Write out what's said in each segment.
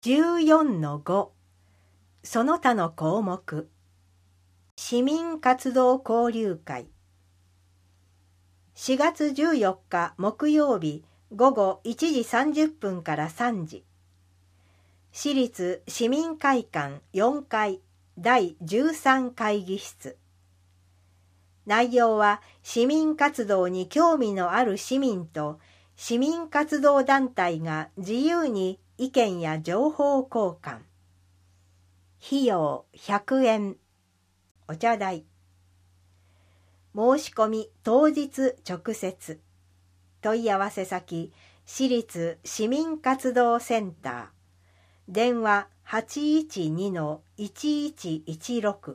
14-5 その他の項目。市民活動交流会。4月14日木曜日午後1時30分から3時。市立市民会館4階第13会議室。内容は市民活動に興味のある市民と市民活動団体が自由に意見や情報交換。費用100円。お茶代。申し込み当日直接。問い合わせ先市立市民活動センター。電話 812-1116。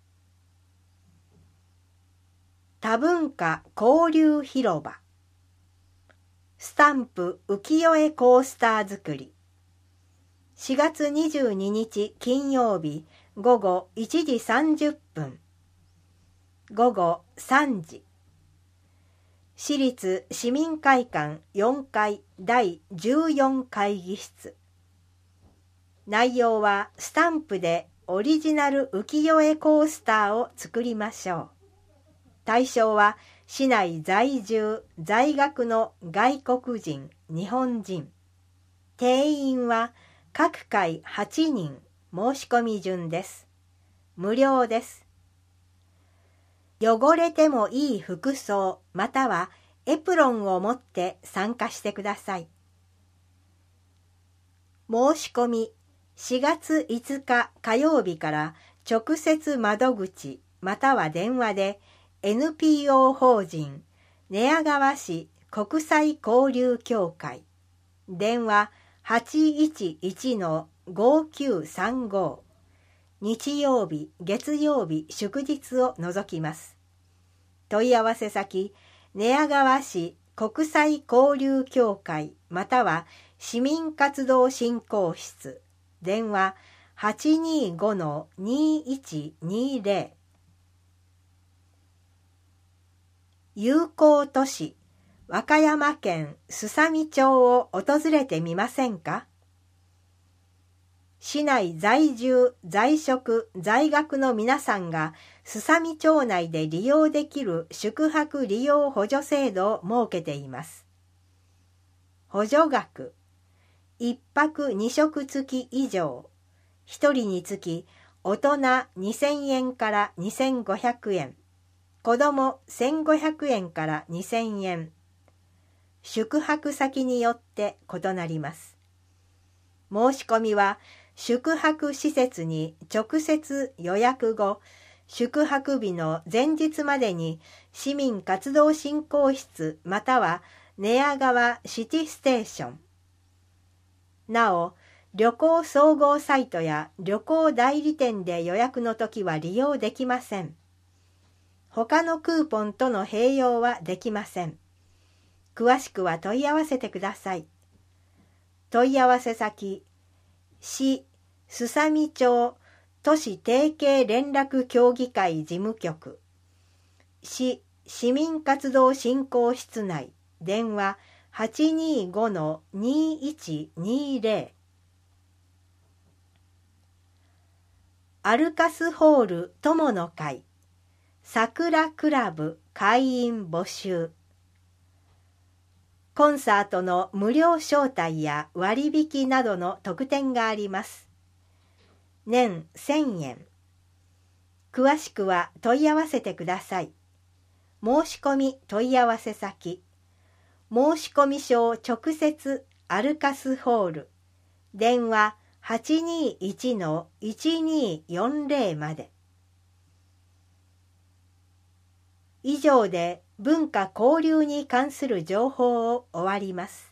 多文化交流広場。スタンプ浮世絵コースター作り。4月22日金曜日午後1時30分。午後3時。市立市民会館4階第14会議室。内容はスタンプでオリジナル浮世絵コースターを作りましょう。対象は市内在住在学の外国人日本人。定員は各回8人。申し込み順です。無料です。汚れてもいい服装またはエプロンを持って参加してください。申し込み4月5日火曜日から直接窓口または電話で NPO 法人寝屋川市国際交流協会電話 811-5935 日曜日月曜日祝日を除きます。問い合わせ先寝屋川市国際交流協会または市民活動振興室電話 825-2120。 友好都市和歌山県すさみ町を訪れてみませんか。市内在住在職在学の皆さんがすさみ町内で利用できる宿泊利用補助制度を設けています。補助額1泊2食付き以上、1人につき大人2000円から2500円、子ども1500円から2000円。宿泊先によって異なります。申し込みは宿泊施設に直接予約後、宿泊日の前日までに市民活動振興室または寝屋川シティステーション。なお、旅行総合サイトや旅行代理店で予約のときは利用できません。他のクーポンとの併用はできません。詳しくは問い合わせてください。問い合わせ先、市すさみ町都市提携連絡協議会事務局、市市民活動振興室内、電話 825-2120。 アルカスホール友の会桜クラブ会員募集。コンサートの無料招待や割引などの特典があります。年1000円。詳しくは問い合わせてください。申し込み問い合わせ先、申込書直接アルカスホール、電話 821-1240 まで。以上で文化交流に関する情報を終わります。